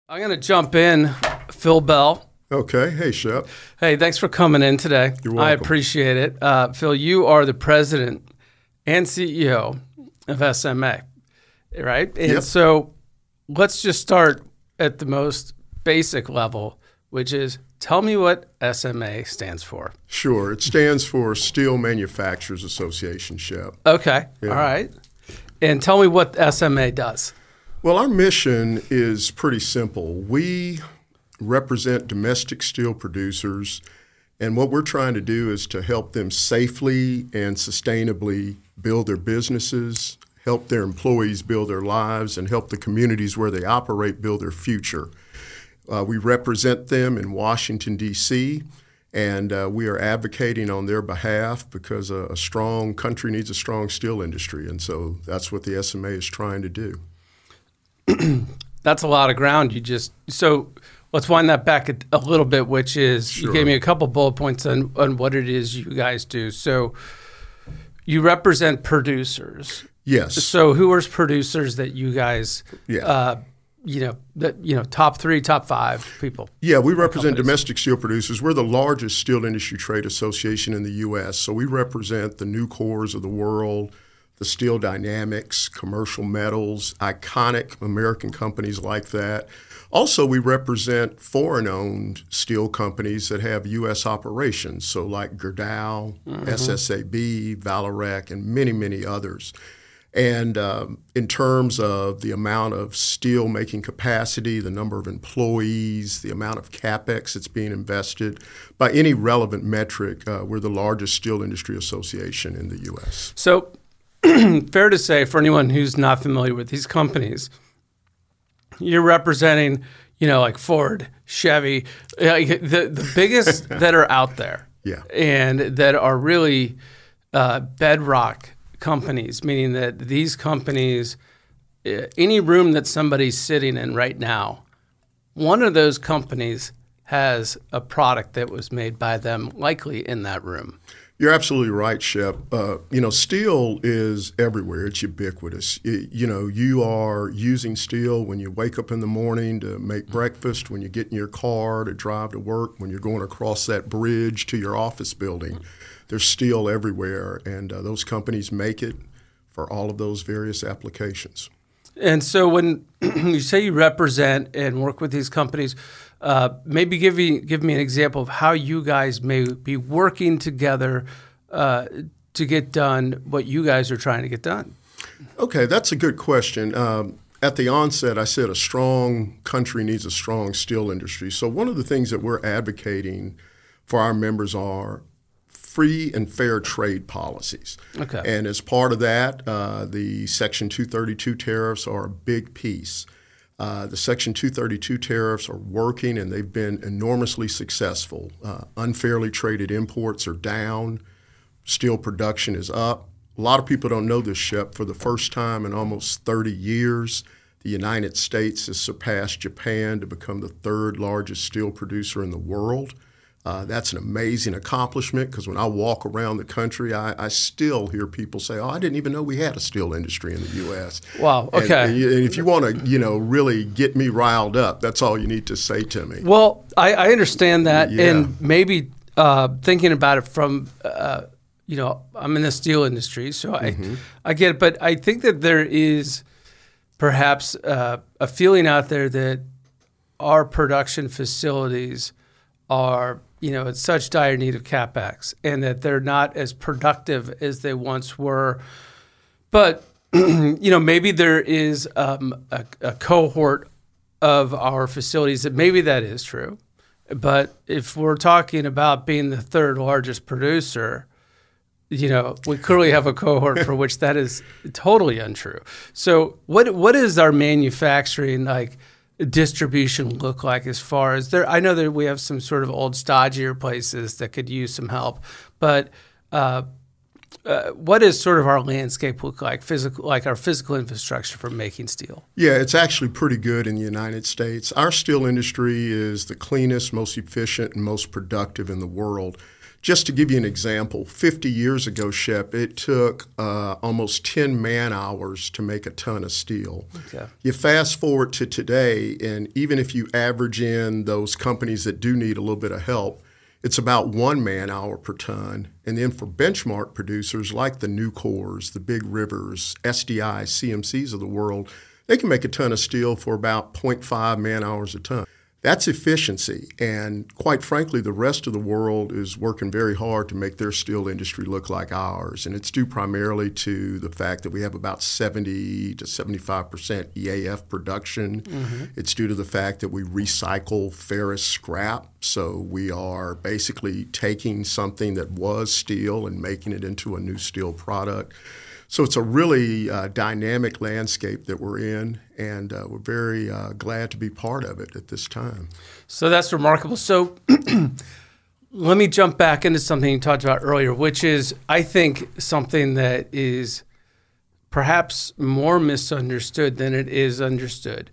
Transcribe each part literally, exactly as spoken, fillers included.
I'm going to jump in, Phil Bell. Okay. Hey, Shep. Hey, thanks for coming in today. You're welcome. I appreciate it. Uh, Phil, you are the president and C E O of S M A, right? And Yep. so let's just start at the most basic level, which is tell me what S M A stands for. Sure. It stands for Steel Manufacturers Association, Shep. Okay. Yeah. All right. And tell me what S M A does. Well, our mission is pretty simple. We represent domestic steel producers, and what we're trying to do is to help them safely and sustainably build their businesses, help their employees build their lives, and help the communities where they operate build their future. Uh, we represent them in Washington, D C, and uh, we are advocating on their behalf because a, a strong country needs a strong steel industry, and so that's what the S M A is trying to do. That's a lot of ground you just so let's wind that back a, a little bit, which is Sure. you gave me a couple bullet points on, on what it is you guys do. So you represent producers. Yes. So who are producers that you guys Yeah. uh, you know, that you know, top three, top five people? Yeah, we represent companies. domestic steel producers. We're the largest steel industry trade association in the U S, so we represent the Nucors of the world, the Steel Dynamics, Commercial Metals, iconic American companies like that. Also, we represent foreign-owned steel companies that have U S operations, so like Gerdau, Mm-hmm. S S A B, Vallourec, and many, many others. And um, in terms of the amount of steel making capacity, the number of employees, the amount of capex that's being invested, by any relevant metric, uh, we're the largest steel industry association in the U S. So fair to say, for anyone who's not familiar with these companies, you're representing, you know, like Ford, Chevy, like the the biggest that are out there, Yeah. and that are really uh, bedrock companies, meaning that these companies, uh, any room that somebody's sitting in right now, one of those companies has a product that was made by them, likely in that room. You're absolutely right, Shep. Uh, you know, steel is everywhere. It's ubiquitous. It, you know, you are using steel when you wake up in the morning to make breakfast, when you get in your car to drive to work, when you're going across that bridge to your office building. There's steel everywhere, and uh, those companies make it for all of those various applications. And so when you say you represent and work with these companies, uh, maybe give me, give me an example of how you guys may be working together uh, to get done what you guys are trying to get done. Okay, that's a good question. Um, at the onset, I said a strong country needs a strong steel industry. So one of the things that we're advocating for our members are free and fair trade policies. Okay. And as part of that, uh, the Section two thirty-two tariffs are a big piece. Uh, the Section two thirty-two tariffs are working, and they've been enormously successful. Uh, unfairly traded imports are down. Steel production is up. A lot of people don't know this, Shep. For the first time in almost thirty years, the United States has surpassed Japan to become the third largest steel producer in the world. Uh, that's an amazing accomplishment because when I walk around the country, I, I still hear people say, "Oh, I didn't even know we had a steel industry in the U S" Wow. And- Okay. And, you- and if you want to, you know, really get me riled up, that's all you need to say to me. Well, I, I understand that, Yeah. and maybe uh, thinking about it from, uh, you know, I'm in the steel industry, so I, Mm-hmm. I get it. But I think that there is perhaps uh, a feeling out there that our production facilities are, you know, in such dire need of capex, and that they're not as productive as they once were. But you know, maybe there is um, a, a cohort of our facilities that maybe that is true. But if we're talking about being the third largest producer, you know, we clearly have a cohort for which that is totally untrue. So what what is our manufacturing like distribution look like as far as there? I know that we have some sort of old stodgier places that could use some help, but uh, uh, what does sort of our landscape look like, physical, like our physical infrastructure for making steel? Yeah, it's actually pretty good in the United States. Our steel industry is the cleanest, most efficient, and most productive in the world. Just to give you an example, fifty years ago, Shep, it took uh, almost ten man hours to make a ton of steel. Okay. You fast forward to today, and even if you average in those companies that do need a little bit of help, it's about one man hour per ton. And then for benchmark producers like the Nucors, the Big Rivers, S D I, C M Cs of the world, they can make a ton of steel for about zero point five man hours a ton. That's efficiency. And quite frankly, the rest of the world is working very hard to make their steel industry look like ours. And it's due primarily to the fact that we have about seventy to seventy-five percent E A F production. Mm-hmm. It's due to the fact that we recycle ferrous scrap. So we are basically taking something that was steel and making it into a new steel product. So it's a really uh, dynamic landscape that we're in, and uh, we're very uh, glad to be part of it at this time. So that's remarkable. So let me jump back into something you talked about earlier, which is, I think, something that is perhaps more misunderstood than it is understood.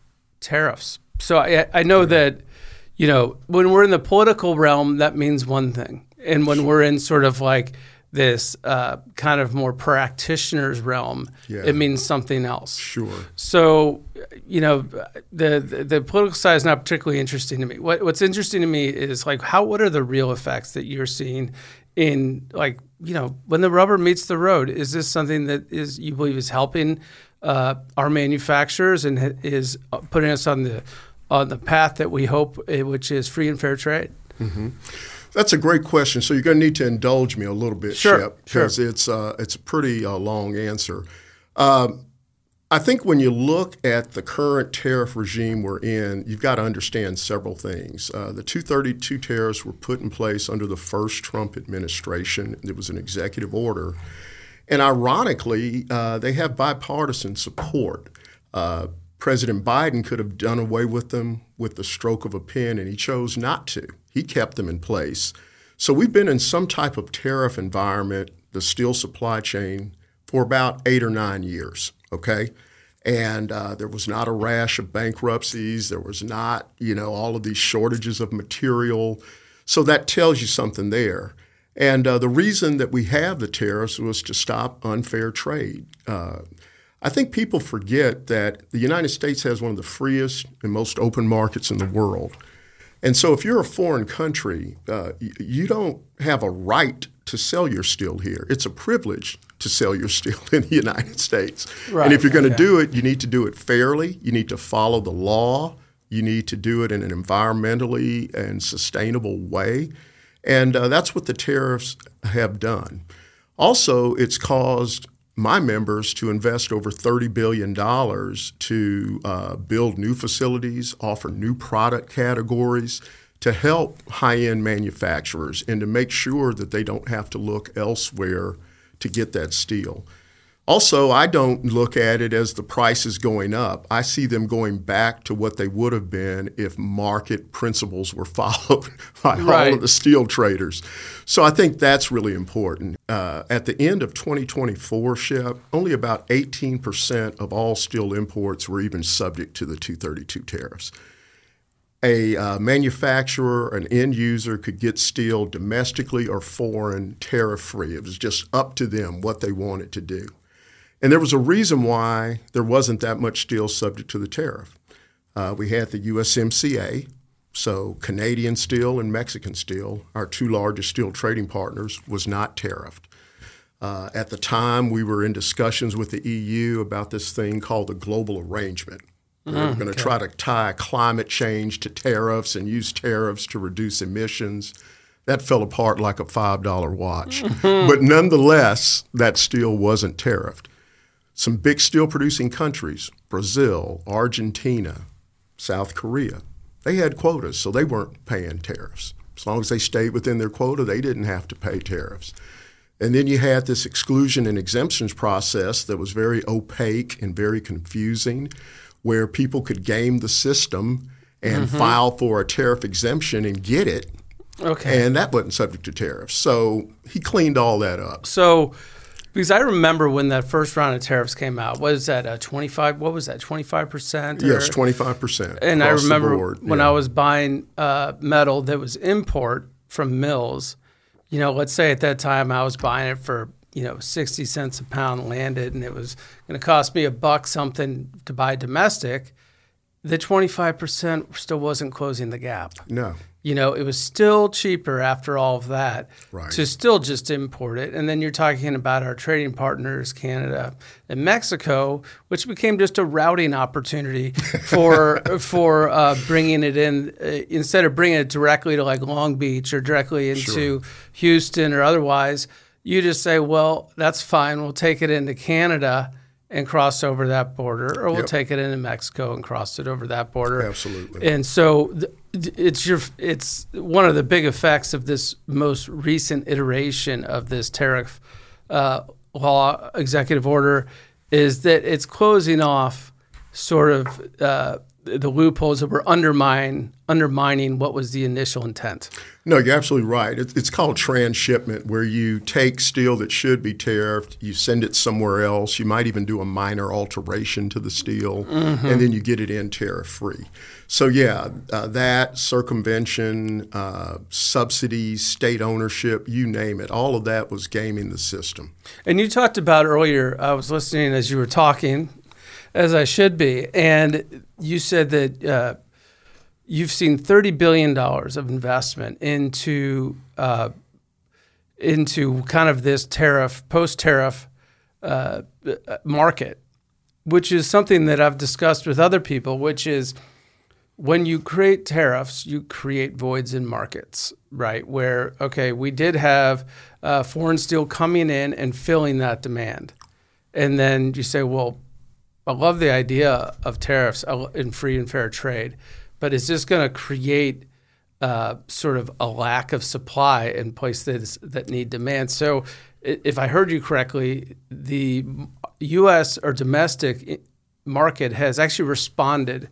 Tariffs. So I, I know that, you know, when we're in the political realm, that means one thing. And when we're in sort of like this uh, kind of more practitioner's realm, yeah. it means something else. Sure. So, you know, the, the the political side is not particularly interesting to me. What What's interesting to me is like how what are the real effects that you're seeing in, like, you know, when the rubber meets the road? Is this something that is you believe is helping uh, our manufacturers and is putting us on the on the path that we hope, which is free and fair trade? Mm-hmm. That's a great question. So you're going to need to indulge me a little bit, sure, Shep, because sure. it's uh, it's a pretty uh, long answer. Um, I think when you look at the current tariff regime we're in, you've got to understand several things. Uh, the two thirty-two tariffs were put in place under the first Trump administration. It was an executive order. And ironically, uh, they have bipartisan support. Uh, President Biden could have done away with them with the stroke of a pen, and he chose not to. He kept them in place. So we've been in some type of tariff environment, the steel supply chain, for about eight or nine years, okay? And uh, there was not a rash of bankruptcies. There was not, you know, all of these shortages of material. So that tells you something there. And uh, the reason that we have the tariffs was to stop unfair trade. Uh, I think people forget that the United States has one of the freest and most open markets in the world. And so if you're a foreign country, uh, you don't have a right to sell your steel here. It's a privilege to sell your steel in the United States. Right. And if you're going to okay. do it, you need to do it fairly. You need to follow the law. You need to do it in an environmentally and sustainable way. And uh, that's what the tariffs have done. Also, it's caused my members to invest over thirty billion dollars to uh, build new facilities, offer new product categories to help high-end manufacturers and to make sure that they don't have to look elsewhere to get that steel. Also, I don't look at it as the price is going up. I see them going back to what they would have been if market principles were followed by right. all of the steel traders. So I think that's really important. Uh, at the end of twenty twenty-four, Shep, only about eighteen percent of all steel imports were even subject to the two thirty-two tariffs. A uh, manufacturer, an end user could get steel domestically or foreign tariff-free. It was just up to them what they wanted to do. And there was a reason why there wasn't that much steel subject to the tariff. Uh, we had the U S M C A, so Canadian steel and Mexican steel, our two largest steel trading partners, was not tariffed. Uh, at the time, we were in discussions with the E U about this thing called the global arrangement. We were mm, going to okay. try to tie climate change to tariffs and use tariffs to reduce emissions. That fell apart like a five dollar watch. Mm-hmm. But nonetheless, that steel wasn't tariffed. Some big steel-producing countries, Brazil, Argentina, South Korea, they had quotas, so they weren't paying tariffs. As long as they stayed within their quota, they didn't have to pay tariffs. And then you had this exclusion and exemptions process that was very opaque and very confusing, where people could game the system and mm-hmm. file for a tariff exemption and get it. Okay. And that wasn't subject to tariffs. So he cleaned all that up. So, because I remember when that first round of tariffs came out, what was that, a twenty-five, what was that, twenty-five percent? Yes, twenty-five percent. And I remember when yeah. I was buying uh, metal that was import from mills, you know, let's say at that time I was buying it for, you know, sixty cents a pound landed, and it was going to cost me a buck something to buy domestic, the twenty-five percent still wasn't closing the gap. No. You know, it was still cheaper after all of that Right. to still just import it. And then you're talking about our trading partners, Canada and Mexico, which became just a routing opportunity for for uh, bringing it in. Uh, instead of bringing it directly to like Long Beach or directly into Sure. Houston or otherwise, you just say, well, that's fine. We'll take it into Canada and cross over that border, or we'll Yep. take it into Mexico and cross it over that border. Absolutely. And so th- it's your it's one of the big effects of this most recent iteration of this tariff uh, law executive order is that it's closing off sort of uh, the loopholes that were undermine undermining what was the initial intent. No, you're absolutely right. It's, it's called transshipment, where you take steel that should be tariffed, you send it somewhere else. You might even do a minor alteration to the steel, mm-hmm. and then you get it in tariff-free. So, yeah, uh, that, circumvention, uh, subsidies, state ownership, you name it, all of that was gaming the system. And you talked about earlier, I was listening as you were talking, as I should be, and you said that uh, you've seen thirty billion dollars of investment into uh, into kind of this tariff, post-tariff uh, market, which is something that I've discussed with other people, which is when you create tariffs, you create voids in markets, right? Where, okay, we did have uh, foreign steel coming in and filling that demand. And then you say, well, I love the idea of tariffs and free and fair trade, but is this going to create uh, sort of a lack of supply in places that need demand? So if I heard you correctly, the U S or domestic market has actually responded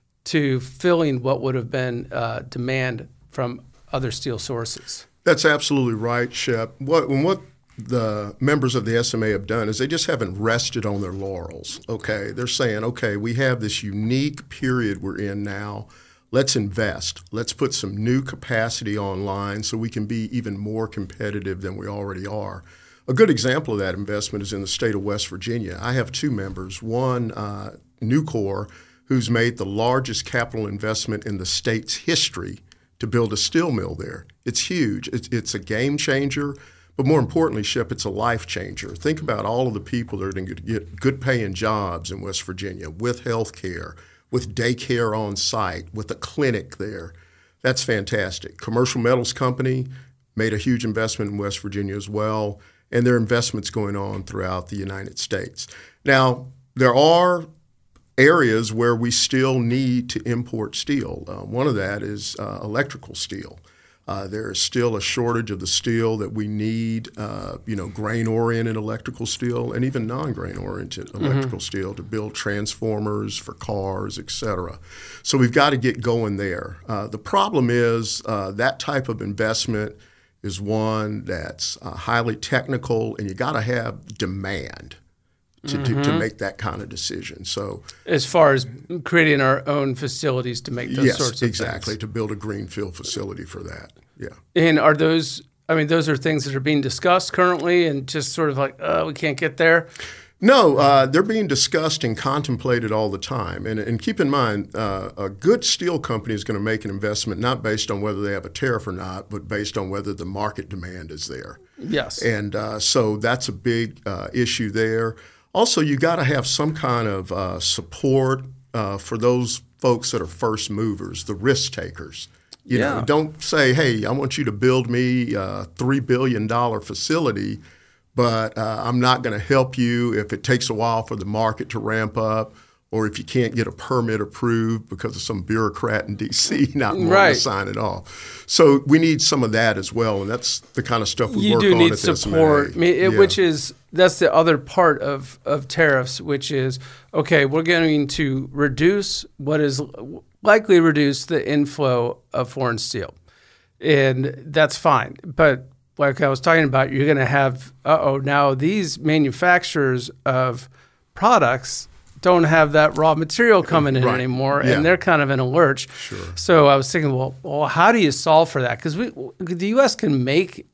to filling what would have been uh, demand from other steel sources. That's absolutely right, Shep. What, what the members of the S M A have done is they just haven't rested on their laurels, okay? They're saying, okay, we have this unique period we're in now. Let's invest. Let's put some new capacity online so we can be even more competitive than we already are. A good example of that investment is in the state of West Virginia. I have two members, one, uh, Nucor, who's made the largest capital investment in the state's history to build a steel mill there. It's huge. It's, it's a game changer. But more importantly, Shep, it's a life changer. Think about all of the people that are going to get good paying jobs in West Virginia with health care, with daycare on site, with a clinic there. That's fantastic. Commercial Metals Company made a huge investment in West Virginia as well, and there are investments going on throughout the United States. Now, there are areas where we still need to import steel. Uh, one of that is uh, electrical steel. Uh, there is still a shortage of the steel that we need, uh, you know, grain-oriented electrical steel and even non-grain-oriented electrical mm-hmm. steel to build transformers for cars, et cetera. So we've got to get going there. Uh, the problem is uh, that type of investment is one that's uh, highly technical, and you got to have demand to, mm-hmm. to, to make that kind of decision. So, as far as creating our own facilities to make those yes, sorts of exactly, things. to build a greenfield facility for that. Yeah. And are those, I mean, those are things that are being discussed currently and just sort of like, oh, we can't get there? No, uh, they're being discussed and contemplated all the time. And, and keep in mind, uh, a good steel company is going to make an investment not based on whether they have a tariff or not, but based on whether the market demand is there. Yes. And uh, so that's a big uh, issue there. Also, you got to have some kind of uh, support uh, for those folks that are first movers, the risk takers. You yeah. know, don't say, hey, I want you to build me a three billion dollars facility, but uh, I'm not going to help you if it takes a while for the market to ramp up, or if you can't get a permit approved because of some bureaucrat in D C not wanting right. to sign it off. So we need some of that as well, and that's the kind of stuff we you work do on need at the support, S M A. I mean, it, Yeah. which is that's the other part of, of tariffs, which is, okay, we're going to reduce what is likely reduce the inflow of foreign steel, and that's fine. But like I was talking about, you're going to have, uh-oh, now these manufacturers of products don't have that raw material coming in right. anymore, yeah. and they're kind of in a lurch. Sure. So I was thinking, well, well, how do you solve for that? Because we, the U S can make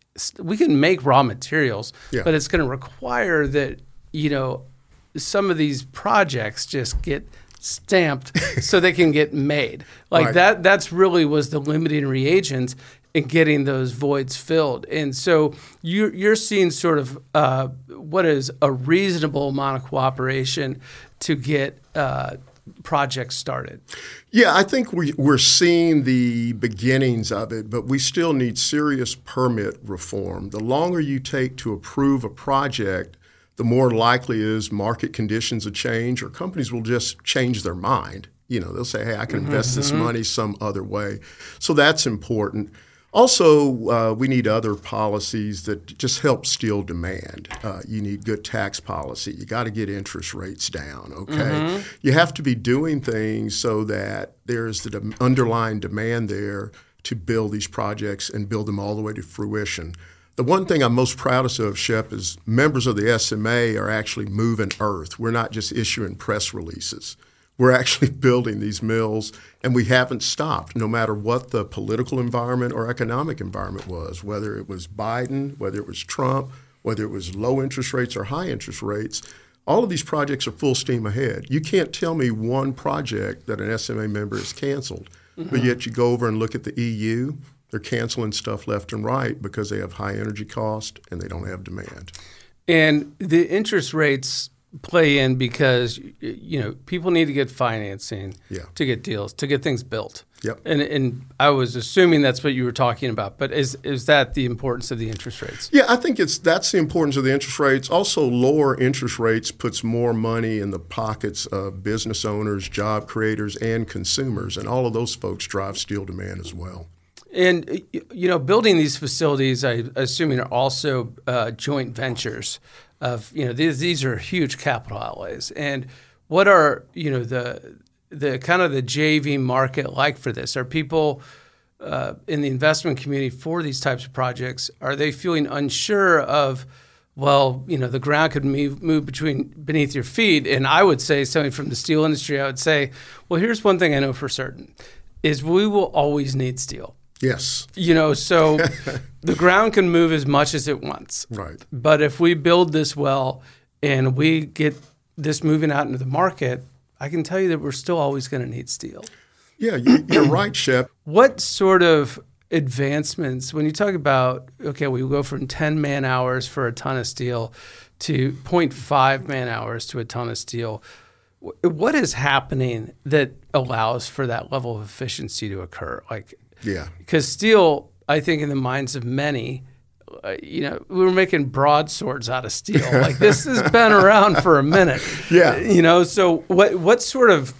we can make raw materials, Yeah. but it's going to require that, you know, some of these projects just get stamped so they can get made. Like Right. that, that's really was the limiting reagent in getting those voids filled. And so you're, you're seeing sort of uh, what is a reasonable amount of cooperation to get uh, projects started. Yeah, I think we, we're seeing the beginnings of it, but we still need serious permit reform. The longer you take to approve a project, the more likely is market conditions will change, or companies will just change their mind. You know, they'll say, hey, I can invest Mm-hmm. this money some other way. So that's important. Also, uh, we need other policies that just help steel demand. Uh, you need good tax policy. You got to get interest rates down, okay? Mm-hmm. You have to be doing things so that there's the dem- underlying demand there to build these projects and build them all the way to fruition. The one thing I'm most proudest of, Shep, is members of the S M A are actually moving earth. We're not just issuing press releases. We're actually building these mills, and we haven't stopped, no matter what the political environment or economic environment was, whether it was Biden, whether it was Trump, whether it was low interest rates or high interest rates. All of these projects are full steam ahead. You can't tell me one project that an S M A member has canceled, mm-hmm. but yet you go over and look at the E U, they're canceling stuff left and right because they have high energy cost and they don't have demand. And the interest rates play in because, you know, people need to get financing Yeah. to get deals, to get things built. Yep. And and I was assuming that's what you were talking about, but is is that the importance of the interest rates? Yeah, I think it's that's the importance of the interest rates. Also, lower interest rates puts more money in the pockets of business owners, job creators, and consumers, and all of those folks drive steel demand as well. And, you know, building these facilities, I assuming, are also uh, joint ventures of, you know, these these are huge capital outlays. And what are, you know, the the kind of the J V market like for this? Are people uh, in the investment community for these types of projects, are they feeling unsure of, well, you know, the ground could move, move between beneath your feet? And I would say, something from the steel industry, I would say, well, here's one thing I know for certain, is we will always need steel. Yes. You know, so the ground can move as much as it wants. Right. But if we build this well and we get this moving out into the market, I can tell you that we're still always going to need steel. Yeah, you, you're right, Shep. What sort of advancements, when you talk about, okay, we go from ten man hours for a ton of steel to zero point five man hours to a ton of steel, what is happening that allows for that level of efficiency to occur? Like, Yeah. because steel, I think, in the minds of many, uh, you know, we were making broadswords out of steel. Like, this has been around for a minute. Yeah. You know, so what what sort of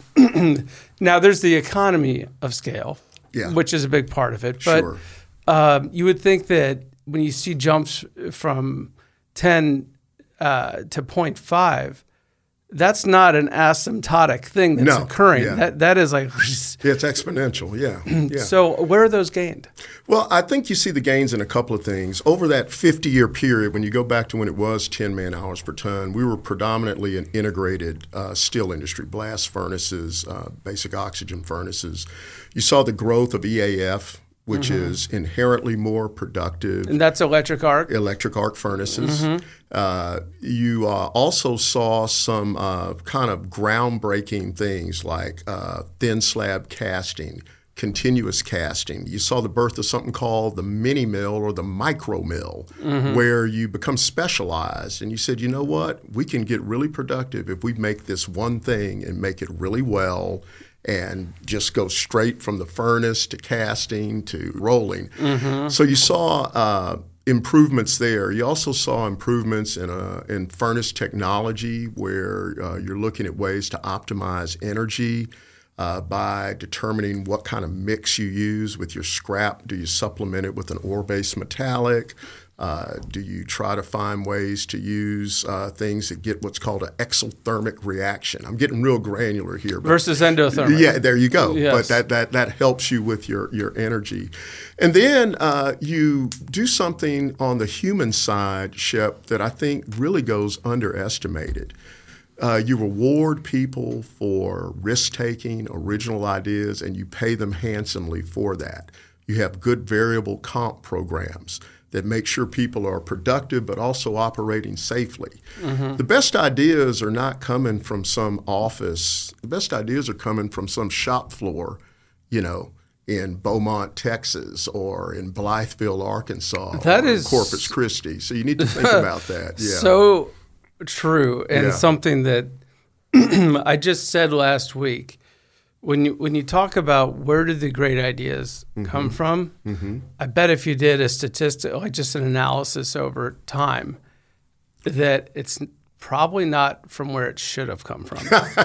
now there's the economy of scale, Yeah. which is a big part of it. But Sure. um, you would think that when you see jumps from ten uh, to zero point five, that's not an asymptotic thing that's No, occurring. yeah. That that is like. Yeah, it's exponential. Yeah. yeah. So where are those gained? Well, I think you see the gains in a couple of things. Over that fifty-year period, when you go back to when it was ten man hours per ton, we were predominantly an integrated uh, steel industry, blast furnaces, uh, basic oxygen furnaces. You saw the growth of E A F, which mm-hmm. is inherently more productive. And that's electric arc? Electric arc furnaces. Mm-hmm. Uh, you uh, also saw some uh, kind of groundbreaking things like uh, thin slab casting, continuous casting. You saw the birth of something called the mini mill or the micro mill, mm-hmm. where you become specialized. And you said, you know what? We can get really productive if we make this one thing and make it really well and just go straight from the furnace to casting to rolling. Mm-hmm. So you saw uh, improvements there. You also saw improvements in uh, in furnace technology, where uh, you're looking at ways to optimize energy uh, by determining what kind of mix you use with your scrap. Do you supplement it with an ore-based metallic? Uh, do you try to find ways to use uh, things that get what's called an exothermic reaction? I'm getting real granular here. But versus endothermic. Yeah, there you go. Yes. But that, that, that helps you with your, your energy. And then uh, you do something on the human side, Shep, that I think really goes underestimated. Uh, you reward people for risk-taking, original ideas, and you pay them handsomely for that. You have good variable comp programs. that make sure people are productive but also operating safely. Mm-hmm. The best ideas are not coming from some office. The best ideas are coming from some shop floor, you know, in Beaumont, Texas, or in Blytheville, Arkansas, that or is in Corpus Christi. So you need to think about that. Yeah. So true, and Yeah. something that I just said last week. When you when you talk about where did the great ideas mm-hmm. come from, mm-hmm. I bet if you did a statistic, like just an analysis over time, that it's probably not from where it should have come from.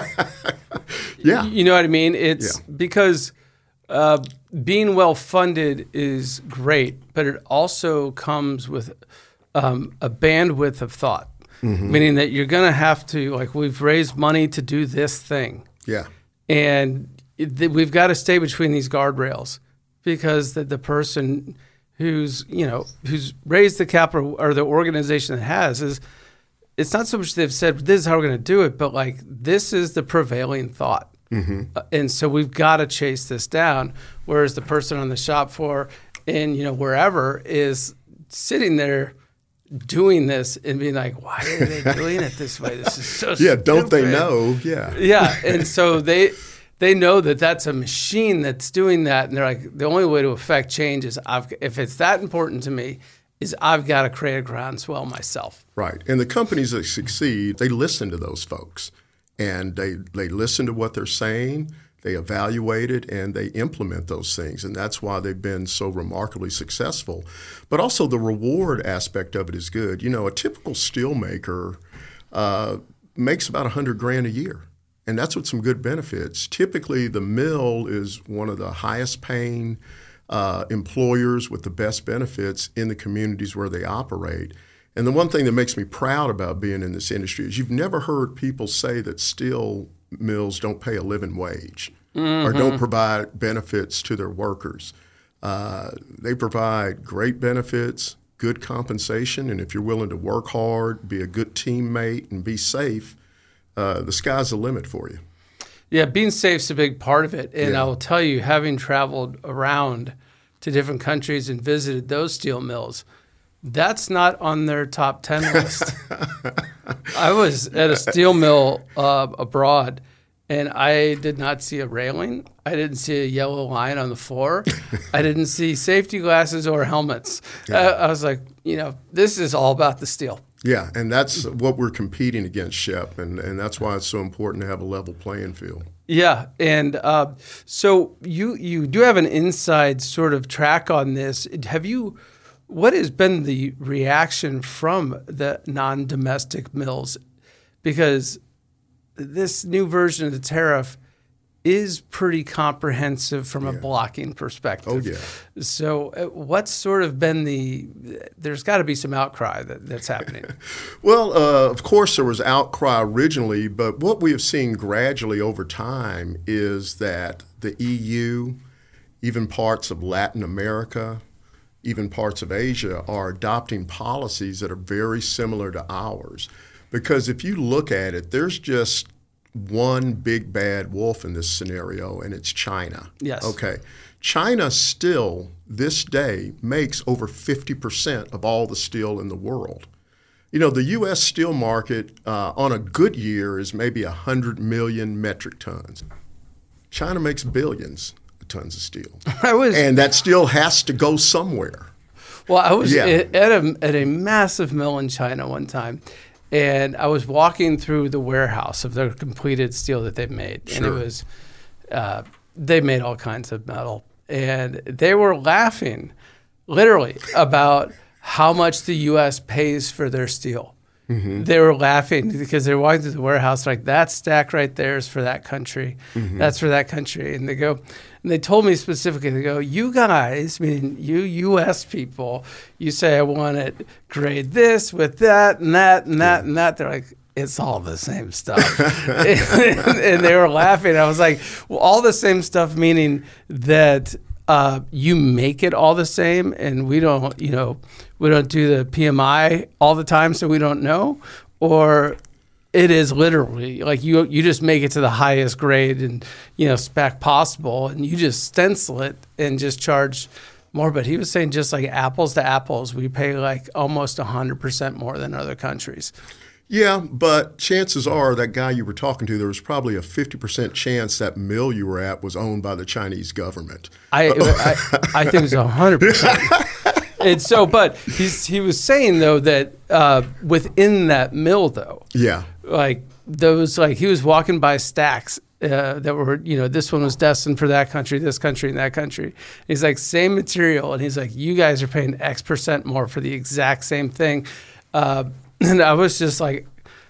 Yeah. You know what I mean? It's Yeah. because uh, being well funded is great, but it also comes with um, a bandwidth of thought, mm-hmm. meaning that you're going to have to, like, we've raised money to do this thing. Yeah. And it, we've got to stay between these guardrails because the, the person who's, you know, who's raised the capital or the organization that has is, it's not so much they've said, this is how we're going to do it, but like, this is the prevailing thought. Mm-hmm. Uh, and so we've got to chase this down. Whereas the person on the shop floor and, you know, wherever is sitting there doing this and being like, why are they doing it this way? This is so Yeah, stupid. don't they know? Yeah. Yeah, and so they they know that that's a machine that's doing that, and they're like, the only way to affect change is I've, if it's that important to me, is I've got to create a groundswell myself. Right, and the companies that succeed, they listen to those folks, and they they listen to what they're saying. They evaluate it and they implement those things, and that's why they've been so remarkably successful. But also the reward aspect of it is good. You know, a typical steelmaker uh, makes about a hundred grand a year, and that's with some good benefits. Typically, the mill is one of the highest paying uh, employers with the best benefits in the communities where they operate. And the one thing that makes me proud about being in this industry is you've never heard people say that steel mills don't pay a living wage mm-hmm. or don't provide benefits to their workers. Uh, they provide great benefits, good compensation, and if you're willing to work hard, be a good teammate, and be safe, uh, the sky's the limit for you. Yeah, being safe is a big part of it. And Yeah. I will tell you, having traveled around to different countries and visited those steel mills, that's not on their top ten list. I was at a steel mill uh, abroad, and I did not see a railing. I didn't see a yellow line on the floor. I didn't see safety glasses or helmets. Yeah. Uh, I was like, you know, this is all about the steel. Yeah, and that's what we're competing against, Shep, and, and that's why it's so important to have a level playing field. Yeah, and uh, so you you do have an inside sort of track on this. Have you? What has been the reaction from the non-domestic mills? Because this new version of the tariff is pretty comprehensive from a Yeah. blocking perspective. Oh, yeah. So uh, what's sort of been the, there's got to be some outcry that, that's happening. Well, uh, of course, there was outcry originally, but what we have seen gradually over time is that the E U, even parts of Latin America, even parts of Asia are adopting policies that are very similar to ours. Because if you look at it, there's just one big bad wolf in this scenario, and it's China. Yes. Okay. China still, this day, makes over fifty percent of all the steel in the world. You know, the U S steel market uh, on a good year is maybe one hundred million metric tons. China makes billions of tons of steel. I was, And that steel has to go somewhere. well, I was Yeah. at a, at a massive mill in China one time, and I was walking through the warehouse of their completed steel that they've made. And it Sure. was, uh, they made all kinds of metal. And they were laughing, literally, about how much the U S pays for their steel. Mm-hmm. They were laughing because they were walking through the warehouse like, that stack right there is for that country. Mm-hmm. That's for that country. And they go, and they told me specifically, they go, you guys, meaning you U S people, you say I want it grade this with that and that and that yeah. and that. They're like, it's all the same stuff. and, and they were laughing. I was like, well, all the same stuff, meaning that uh, you make it all the same and we don't, you know, we don't do the P M I all the time, so we don't know, or it is literally like you you just make it to the highest grade and, you know, spec possible, and you just stencil it and just charge more, but he was saying just like apples to apples, we pay like almost one hundred percent more than other countries. Yeah, but chances are that guy you were talking to, there was probably a fifty percent chance that mill you were at was owned by the Chinese government. I I, I think it was one hundred percent. And so, but he's, he was saying, though, that uh, within that mill, though, yeah, like those, like he was walking by stacks uh, that were, you know, this one was destined for that country, this country, and that country. And he's like, same material. And he's like, you guys are paying X percent more for the exact same thing. Uh, and I was just like,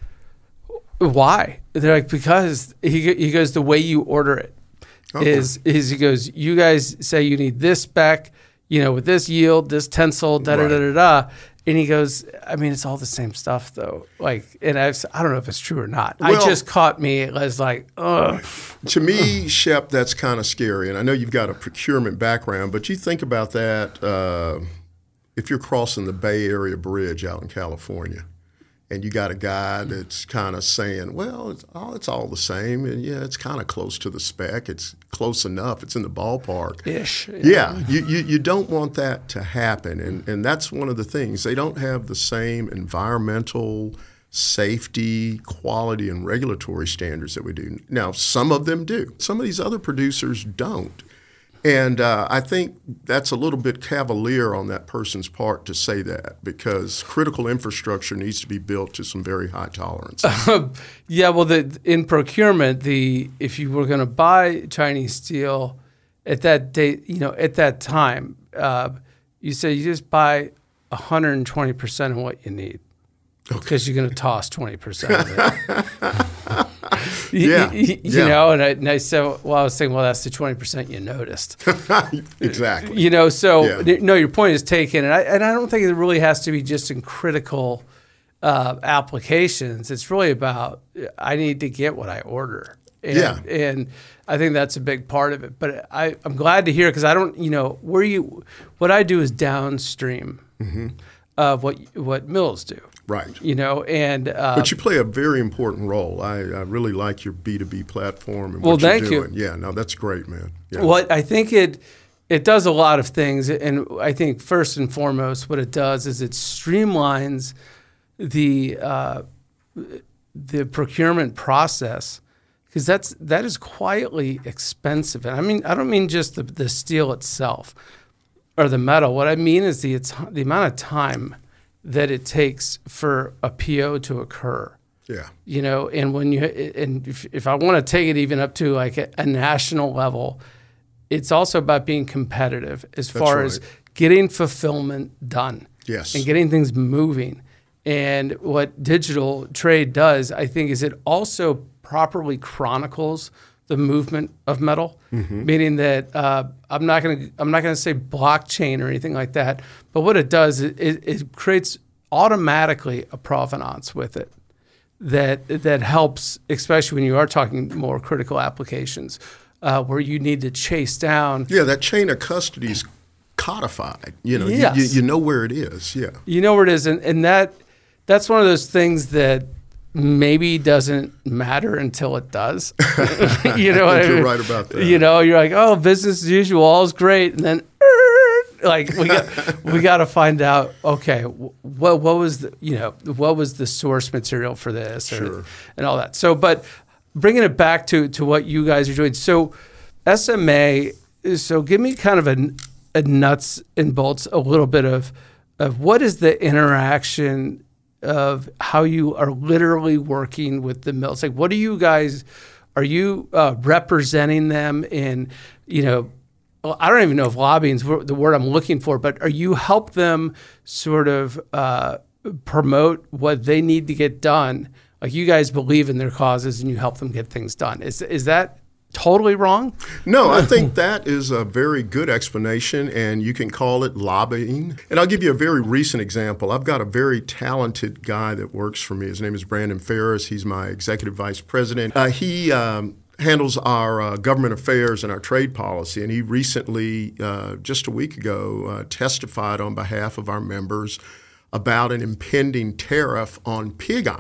why? They're like, because he, he goes, the way you order it okay. is, is he goes, you guys say you need this spec, you know, with this yield, this tensile, da da da da da. And he goes, I mean, it's all the same stuff, though. Like, and I, I don't know if it's true or not. Well, I just caught me as like, ugh. To me, Shep, that's kind of scary. And I know you've got a procurement background, but you think about that uh, if you're crossing the Bay Area Bridge out in California, and you got a guy that's kind of saying, well, it's all, it's all the same. And yeah, it's kind of close to the spec. It's close enough. It's in the ballpark. Ish. Yeah, yeah you, you, you don't want that to happen. And, and that's one of the things. They don't have the same environmental, safety, quality, and regulatory standards that we do. Now, some of them do. Some of these other producers don't. And uh, I think that's a little bit cavalier on that person's part to say that, because critical infrastructure needs to be built to some very high tolerance. Uh, yeah, well, the, in procurement, the if you were going to buy Chinese steel at that date, you know, at that time, uh, you say you just buy one hundred twenty percent of what you need, because okay. you're going to toss twenty percent of it. Yeah, you, you, yeah. you know, and I, and I said, well, I was saying, well, that's the twenty percent you noticed. Exactly. You know, so yeah. no, your point is taken, and I and I don't think it really has to be just in critical uh, applications. It's really about I need to get what I order. And, yeah, and I think that's a big part of it. But I, I'm glad to hear, because I don't, you know, where you, what I do is downstream mm-hmm. of what what mills do. Right. You know, and uh, but you play a very important role. I, I really like your B two B platform and well, what you're thank doing. You. Yeah, no, that's great, man. Yeah. Well, I think it it does a lot of things, and I think first and foremost, what it does is it streamlines the uh, the procurement process, because that's that is quietly expensive. And I mean, I don't mean just the, the steel itself or the metal. What I mean is the it's, the amount of time that it takes for a P O to occur. Yeah. You know, and when you and if, if I want to take it even up to like a, a national level, it's also about being competitive as That's far right. as getting fulfillment done. Yes. And getting things moving. And what digital trade does, I think, is it also properly chronicles the movement of metal, mm-hmm. meaning that uh, I'm not going to I'm not going to say blockchain or anything like that, but what it does is it, it creates automatically a provenance with it that that helps, especially when you are talking more critical applications, uh, where you need to chase down. Yeah, that chain of custody is codified. You know, yes. you, you, you know where it is. Yeah, you know where it is, and, and that that's one of those things that maybe doesn't matter until it does. You know, I think I mean? You're right about that. You know, you're like, oh, business as usual, all's great, and then like we got we got to find out. Okay, what what was the you know what was the source material for this, or, sure. and all that. So, but bringing it back to to what you guys are doing. So, S M A. So, give me kind of a, a nuts and bolts, a little bit of of what is the interaction of how you are literally working with the mills. Like, what are you guys, are you uh, representing them in, you know, well, I don't even know if lobbying is the word I'm looking for, but are you help them sort of uh, promote what they need to get done? Like, you guys believe in their causes and you help them get things done. Is is that totally wrong? No, I think that is a very good explanation, and you can call it lobbying. And I'll give you a very recent example. I've got a very talented guy that works for me. His name is Brandon Ferris. He's my executive vice president. Uh, he um, handles our uh, government affairs and our trade policy, and he recently, uh, just a week ago, uh, testified on behalf of our members about an impending tariff on pig iron.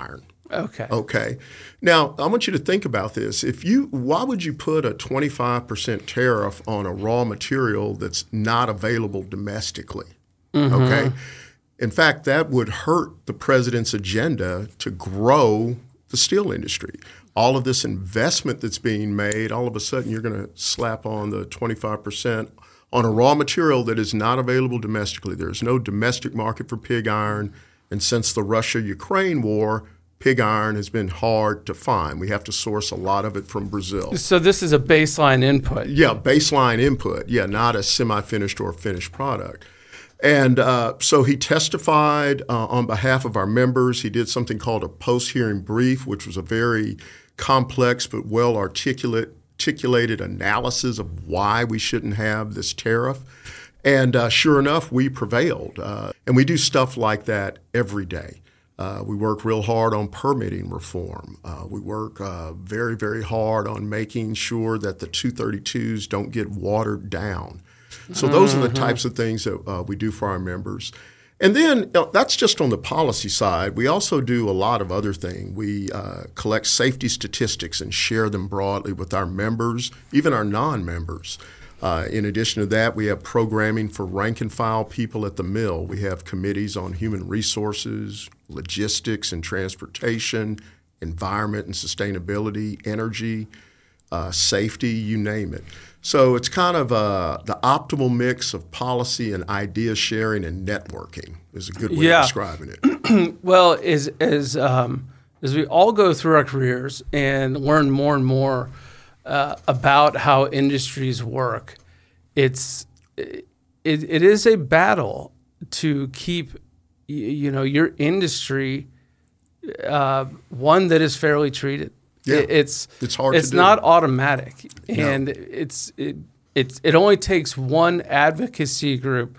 Okay. Okay. Now, I want you to think about this. If you, why would you put a twenty-five percent tariff on a raw material that's not available domestically? Mm-hmm. Okay. In fact, that would hurt the president's agenda to grow the steel industry. All of this investment that's being made, all of a sudden you're going to slap on the twenty-five percent on a raw material that is not available domestically. There's no domestic market for pig iron. And since the Russia-Ukraine war, pig iron has been hard to find. We have to source a lot of it from Brazil. So this is a baseline input. Yeah, baseline input. Yeah, not a semi-finished or finished product. And uh, so he testified uh, on behalf of our members. He did something called a post-hearing brief, which was a very complex but well articulate, articulated analysis of why we shouldn't have this tariff. And uh, sure enough, we prevailed. Uh, and we do stuff like that every day. Uh, we work real hard on permitting reform. Uh, we work uh, very, very hard on making sure that the two thirty-twos don't get watered down. So those mm-hmm. are the types of things that uh, we do for our members. And then you know, that's just on the policy side. We also do a lot of other things. We uh, collect safety statistics and share them broadly with our members, even our non-members. Uh, in addition to that, we have programming for rank and file people at the mill. We have committees on human resources, logistics and transportation, environment and sustainability, energy, uh, safety, you name it. So it's kind of uh, the optimal mix of policy and idea sharing and networking is a good way yeah. of describing it. Well, as as um, as we all go through our careers and learn more and more uh, about how industries work, it's it, it is a battle to keep you know your industry uh, one that is fairly treated. Yeah, it, it's it's hard. It's to do. not automatic, No. and it's it, it's it only takes one advocacy group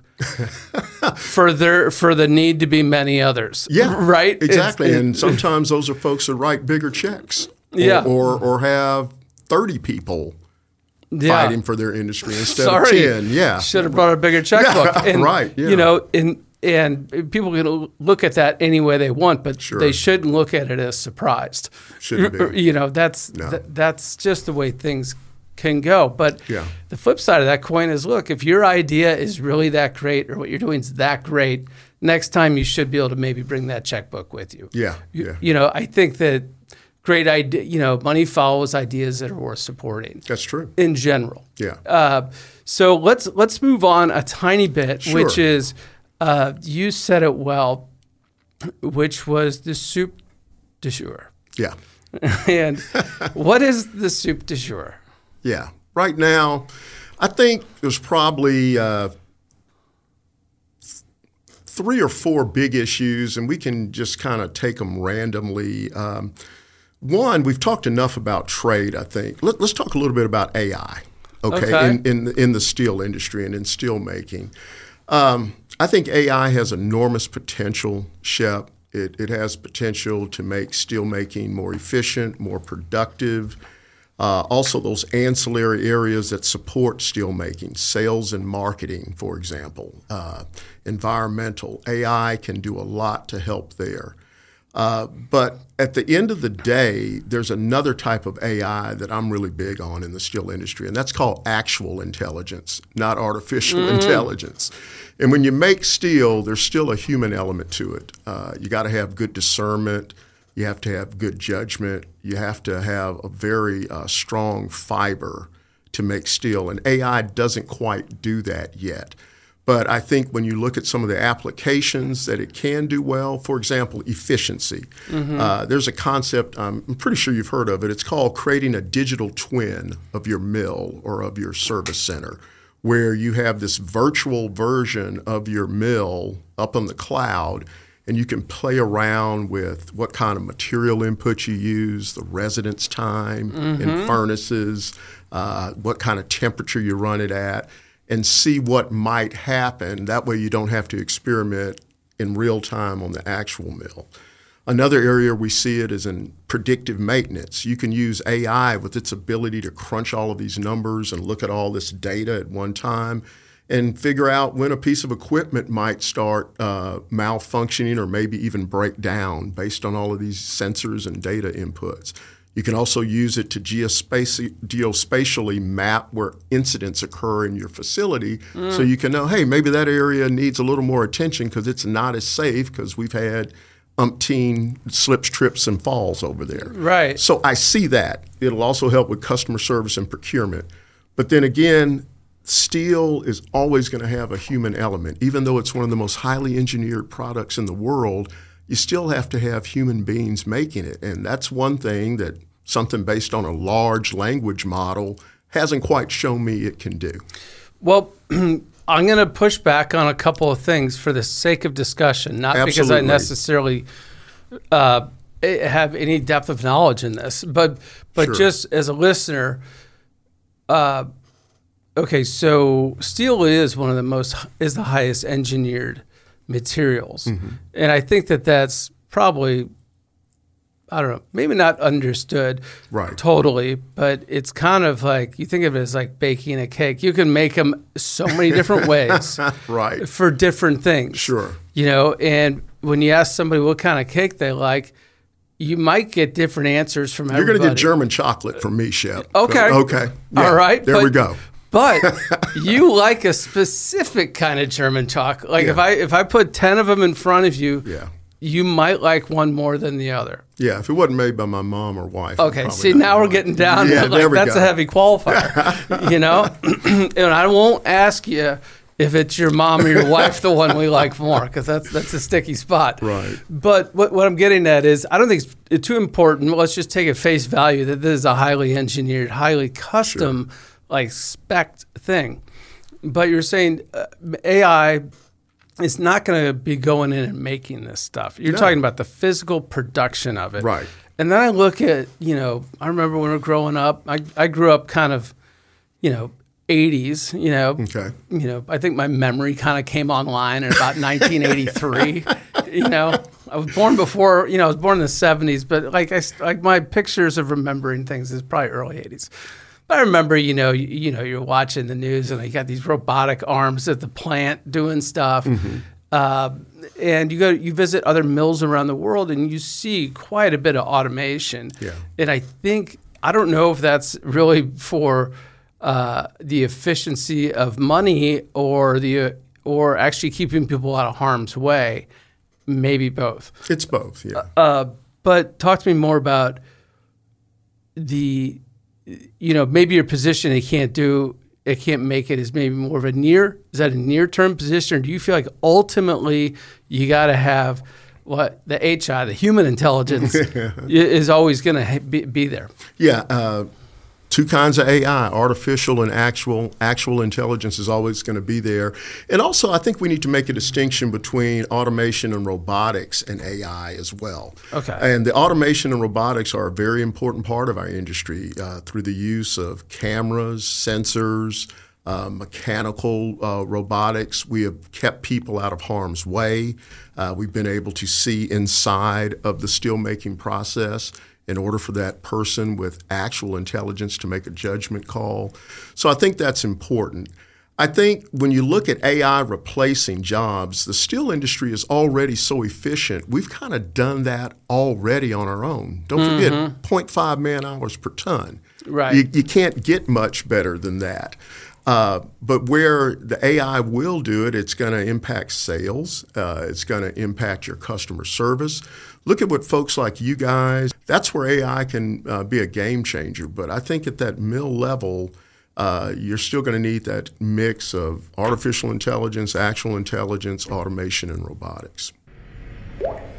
for there for the need to be many others. Yeah, right. Exactly, it's, and it, sometimes those are folks that write bigger checks. Or, yeah, or or have thirty people yeah. fighting for their industry instead Sorry. of ten. Yeah, should have brought a bigger checkbook. Yeah, and, right. Yeah. You know, and and people can look at that any way they want, but Sure. they shouldn't look at it as surprised. Shouldn't be. You know, that's No. th- that's just the way things can go. But Yeah. the flip side of that coin is, look, if your idea is really that great or what you're doing is that great, next time you should be able to maybe bring that checkbook with you. Yeah, You, yeah. you know, I think that great idea, you know, money follows ideas that are worth supporting. That's true. In general. Yeah. Uh, so let's let's move on a tiny bit, Sure. which is uh, you said it well, which was the soup du jour. Yeah. And what is the soup du jour? Yeah. Right now, I think there's probably uh, th- three or four big issues, and we can just kind of take them randomly. Um, one, we've talked enough about trade, I think. Let, let's talk a little bit about A I, okay, Okay. In, in, in the steel industry and in steel making. Um, I think A I has enormous potential, Shep. It, it has potential to make steel making more efficient, more productive. Uh, also, those ancillary areas that support steel making, sales and marketing, for example, uh, environmental. A I can do a lot to help there. Uh, but at the end of the day, there's another type of A I that I'm really big on in the steel industry, and that's called actual intelligence, not artificial mm. intelligence. And when you make steel, there's still a human element to it. Uh, you got to have good discernment. You have to have good judgment. You have to have a very uh, strong fiber to make steel. And A I doesn't quite do that yet. But I think when you look at some of the applications that it can do well, for example, efficiency. Mm-hmm. Uh, there's a concept, um, I'm pretty sure you've heard of it. It's called creating a digital twin of your mill or of your service center, where you have this virtual version of your mill up on the cloud, and you can play around with what kind of material input you use, the residence time mm-hmm. in furnaces, uh, what kind of temperature you run it at, and see what might happen. That way you don't have to experiment in real time on the actual mill. Another area we see it is in predictive maintenance. You can use A I with its ability to crunch all of these numbers and look at all this data at one time and figure out when a piece of equipment might start uh, malfunctioning or maybe even break down based on all of these sensors and data inputs. You can also use it to geospaci- geospatially map where incidents occur in your facility mm. so you can know, hey, maybe that area needs a little more attention because it's not as safe because we've had umpteen slips, trips, and falls over there. Right. So I see that. It'll also help with customer service and procurement. But then again, steel is always going to have a human element. Even though it's one of the most highly engineered products in the world, you still have to have human beings making it. And that's one thing that something based on a large language model hasn't quite shown me it can do. Well, I'm going to push back on a couple of things for the sake of discussion, not Absolutely. because I necessarily uh, have any depth of knowledge in this, but but Sure. just as a listener, uh, okay, so steel is one of the most, is the highest engineered materials. Mm-hmm. And I think that that's probably, I don't know, maybe not understood right. totally, but it's kind of like, you think of it as like baking a cake. You can make them so many different ways right. for different things. Sure. You know, and when you ask somebody what kind of cake they like, you might get different answers from You're everybody. You're going to get German chocolate from me, Shep. Okay. Okay. Yeah, all right. There but, we go. But you like a specific kind of German chocolate. Like yeah. if I if I put ten of them in front of you, yeah. you might like one more than the other. Yeah, if it wasn't made by my mom or wife. Okay, see, now we're getting down yeah, to like, that's go. a heavy qualifier, you know? And I won't ask you if it's your mom or your wife the one we like more, because that's that's a sticky spot. Right. But what, what I'm getting at is I don't think it's too important. Let's just take at face value that this is a highly engineered, highly custom, sure. like spec'd thing. But you're saying uh, A I is not going to be going in and making this stuff. You're no. talking about the physical production of it. Right. And then I look at, you know, I remember when we were growing up, I, I grew up kind of, you know, eighties, you know. Okay. You know, I think my memory kind of came online in about nineteen eighty-three. You know, I was born before, you know, I was born in the seventies, but like I like my pictures of remembering things is probably early eighties. But I remember, you know, you, you know, you're watching the news and you got these robotic arms at the plant doing stuff. Mm-hmm. Uh, and you go, you visit other mills around the world and you see quite a bit of automation. Yeah. And I think, I don't know if that's really for uh, the efficiency of money or the uh, or actually keeping people out of harm's way. Maybe both. It's both, yeah. Uh, but talk to me more about the, you know, maybe your position it can't do, it can't make it is maybe more of a near, is that a near-term position? Or do you feel like ultimately you got to have what the H I, the human intelligence, is always going to be, be there? Yeah, uh, two kinds of A I, artificial and actual. Actual intelligence is always going to be there. And also, I think we need to make a distinction between automation and robotics and A I as well. Okay. And the automation and robotics are a very important part of our industry uh, through the use of cameras, sensors, uh, mechanical uh, robotics. We have kept people out of harm's way. Uh, we've been able to see inside of the steelmaking process in order for that person with actual intelligence to make a judgment call. So I think that's important. I think when you look at A I replacing jobs, the steel industry is already so efficient. We've kind of done that already on our own. Don't mm-hmm. forget, zero point five man hours per ton. Right. You, you can't get much better than that. Uh, but where the A I will do it, it's going to impact sales. Uh, it's going to impact your customer service. Look at what folks like you guys, that's where A I can uh, be a game changer. But I think at that mill level, uh, you're still going to need that mix of artificial intelligence, actual intelligence, automation, and robotics.